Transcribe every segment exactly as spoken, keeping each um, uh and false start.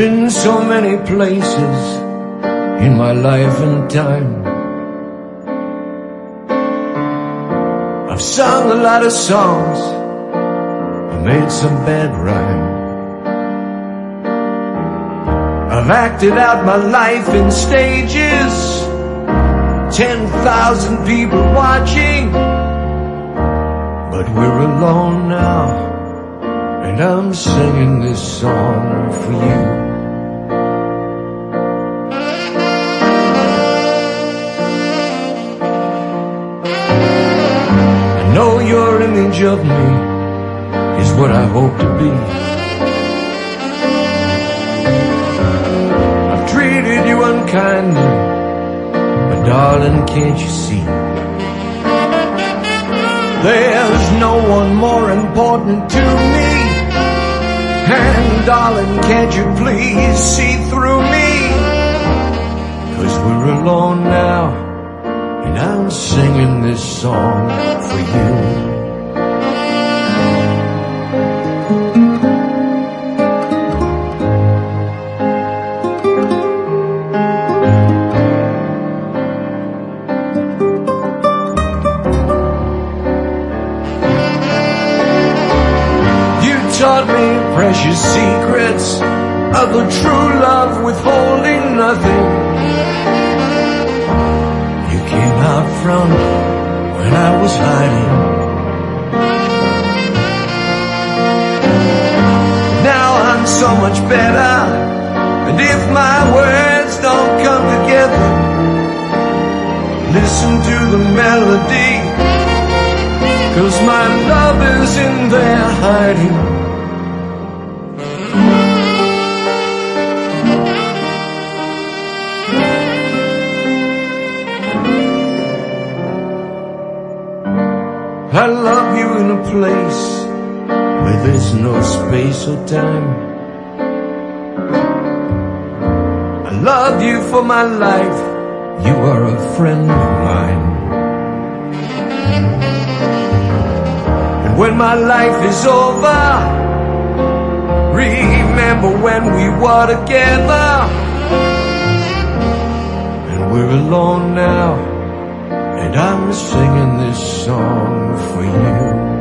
been so many places in my life and time. I've sung a lot of songs, I made some bad rhyme. I've acted out my life in stages, ten thousand people watching. But we're alone now, and I'm singing this song for you. I know your image of me is what I hope to be. I've treated you unkindly, but darling, can't you see? There's no one more important to me. And darling, can't you please see through me? 'Cause we're alone now, and I'm singing this song for you. Taught me precious secrets of a true love withholding nothing. You came out front when I was hiding. Now I'm so much better, and if my words don't come together, listen to the melody, 'cause my love is in there hiding. I love you in a place where there's no space or time. I love you for my life, you are a friend of mine. And when my life is over, remember when we were together. And we're alone now, and I'm singing this song for you.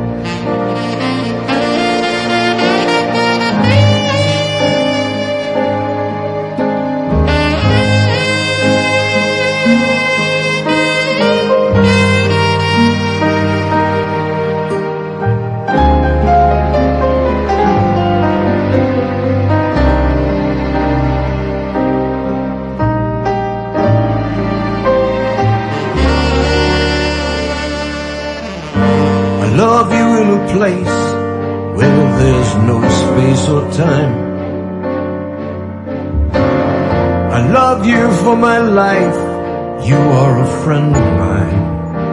I love you in a place where there's no space or time. I love you for my life, you are a friend of mine.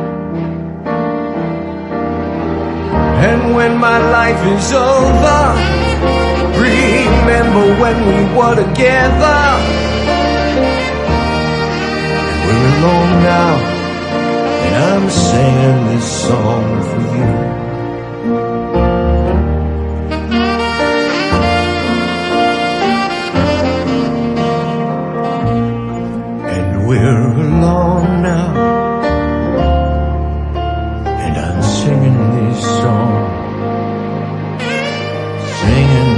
And when my life is over, remember when we were together. And we're alone now, and I'm singing this song for you. And we're alone now, and I'm singing this song, singing